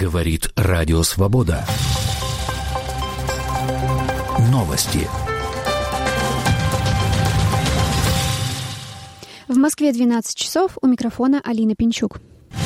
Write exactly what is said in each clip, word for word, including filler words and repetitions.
Говорит Радио Свобода. Новости. В Москве двенадцать часов, у микрофона Алина Пинчук.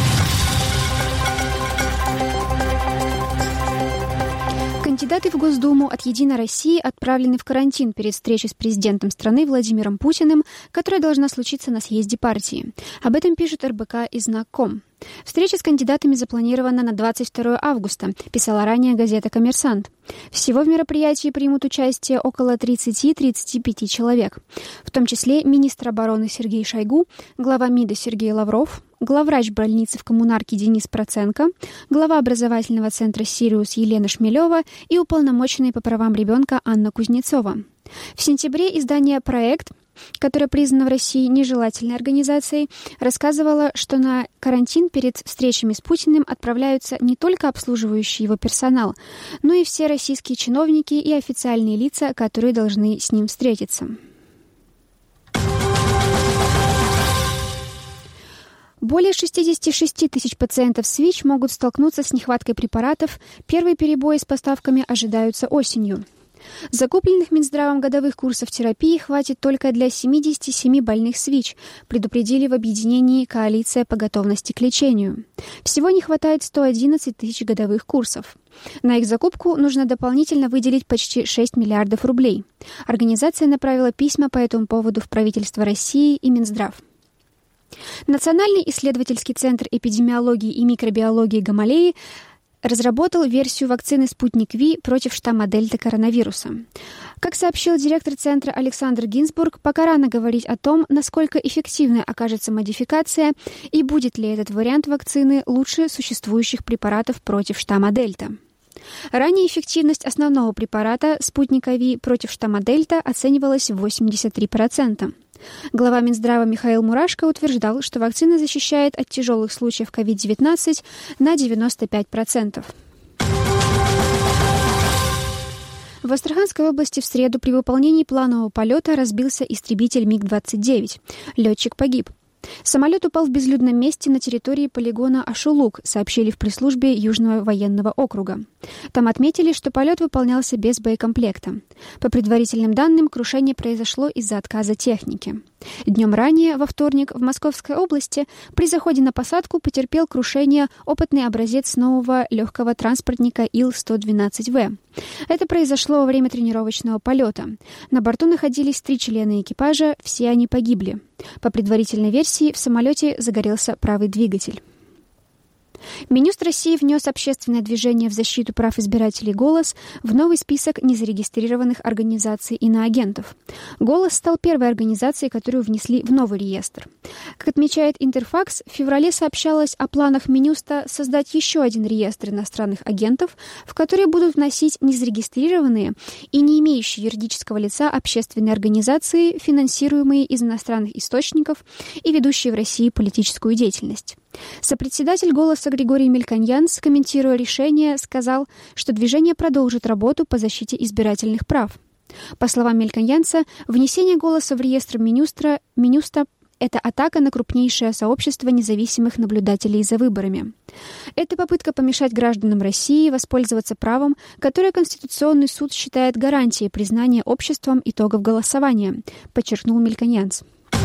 Кандидаты в Госдуму от «Единой России» отправлены в карантин перед встречей с президентом страны Владимиром Путиным, которая должна случиться на съезде партии. Об этом пишет эр бэ ка и знак точка ком. Встреча с кандидатами запланирована на двадцать второго августа, писала ранее газета «Коммерсант». Всего в мероприятии примут участие около тридцать-тридцать пять человек, в том числе министр обороны Сергей Шойгу, глава МИДа Сергей Лавров, главврач больницы в Коммунарке Денис Проценко, глава образовательного центра «Сириус» Елена Шмелева и уполномоченный по правам ребенка Анна Кузнецова. В сентябре издание «Проект», которая признана в России нежелательной организацией, рассказывала, что на карантин перед встречами с Путиным отправляются не только обслуживающий его персонал, но и все российские чиновники и официальные лица, которые должны с ним встретиться. Более шестьдесят шесть тысяч пациентов с ВИЧ могут столкнуться с нехваткой препаратов. Первые перебои с поставками ожидаются осенью. Закупленных Минздравом годовых курсов терапии хватит только для семидесяти семи больных с ВИЧ, предупредили в объединении «Коалиция по готовности к лечению». Всего не хватает сто одиннадцать тысяч годовых курсов. На их закупку нужно дополнительно выделить почти шесть миллиардов рублей. Организация направила письма по этому поводу в правительство России и Минздрав. Национальный исследовательский центр эпидемиологии и микробиологии Гамалеи разработал версию вакцины «Спутник Ви» против штамма Дельта коронавируса. Как сообщил директор центра Александр Гинзбург, пока рано говорить о том, насколько эффективной окажется модификация и будет ли этот вариант вакцины лучше существующих препаратов против штамма Дельта. Ранее эффективность основного препарата «Спутника Ви» против штамма Дельта оценивалась в восемьдесят три процента. Глава Минздрава Михаил Мурашко утверждал, что вакцина защищает от тяжелых случаев ковид девятнадцать на девяносто пять процентов. В Астраханской области в среду при выполнении планового полета разбился истребитель миг двадцать девять. Летчик погиб. Самолет упал в безлюдном месте на территории полигона Ашулук, сообщили в пресс-службе Южного военного округа. Там отметили, что полет выполнялся без боекомплекта. По предварительным данным, крушение произошло из-за отказа техники. Днем ранее, во вторник, в Московской области при заходе на посадку потерпел крушение опытный образец нового легкого транспортника Ил сто двенадцать вэ. Это произошло во время тренировочного полета. На борту находились три члена экипажа, все они погибли. По предварительной версии, в самолете загорелся правый двигатель. Минюст России внес общественное движение в защиту прав избирателей «Голос» в новый список незарегистрированных организаций иноагентов. «Голос» стал первой организацией, которую внесли в новый реестр. Как отмечает Интерфакс, в феврале сообщалось о планах Минюста создать еще один реестр иностранных агентов, в который будут вносить незарегистрированные и не имеющие юридического лица общественные организации, финансируемые из иностранных источников и ведущие в России политическую деятельность. Сопредседатель «Голоса» Григорий Мельконьянц, комментируя решение, сказал, что движение продолжит работу по защите избирательных прав. По словам Мельконьянца, внесение «Голоса» в реестр Минюста, Минюста – это атака на крупнейшее сообщество независимых наблюдателей за выборами. Это попытка помешать гражданам России воспользоваться правом, которое Конституционный суд считает гарантией признания обществом итогов голосования, подчеркнул Мельконьянц.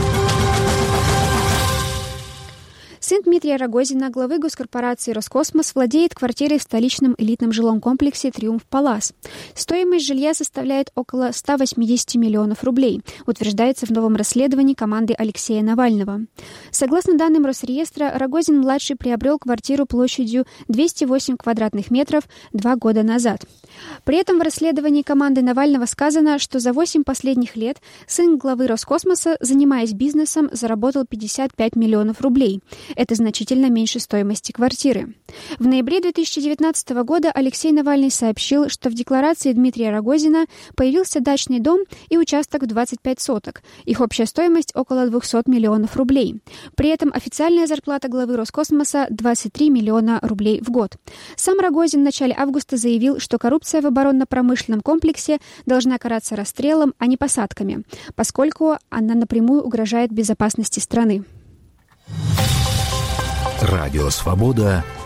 Сын Дмитрия Рогозина, главы госкорпорации «Роскосмос», владеет квартирой в столичном элитном жилом комплексе «Триумф Палас». Стоимость жилья составляет около ста восьмидесяти миллионов рублей, утверждается в новом расследовании команды Алексея Навального. Согласно данным Росреестра, Рогозин-младший приобрел квартиру площадью двести восемь квадратных метров два года назад. При этом в расследовании команды Навального сказано, что за восемь последних лет сын главы Роскосмоса, занимаясь бизнесом, заработал пятьдесят пять миллионов рублей. Это значительно меньше стоимости квартиры. В ноябре две тысячи девятнадцатого года Алексей Навальный сообщил, что в декларации Дмитрия Рогозина появился дачный дом и участок в двадцать пять соток. Их общая стоимость около двухсот миллионов рублей. При этом официальная зарплата главы Роскосмоса – двадцать три миллиона рублей в год. Сам Рогозин в начале августа заявил, что коррупция в оборонно-промышленном комплексе должна караться расстрелом, а не посадками, поскольку она напрямую угрожает безопасности страны. Радио «Свобода»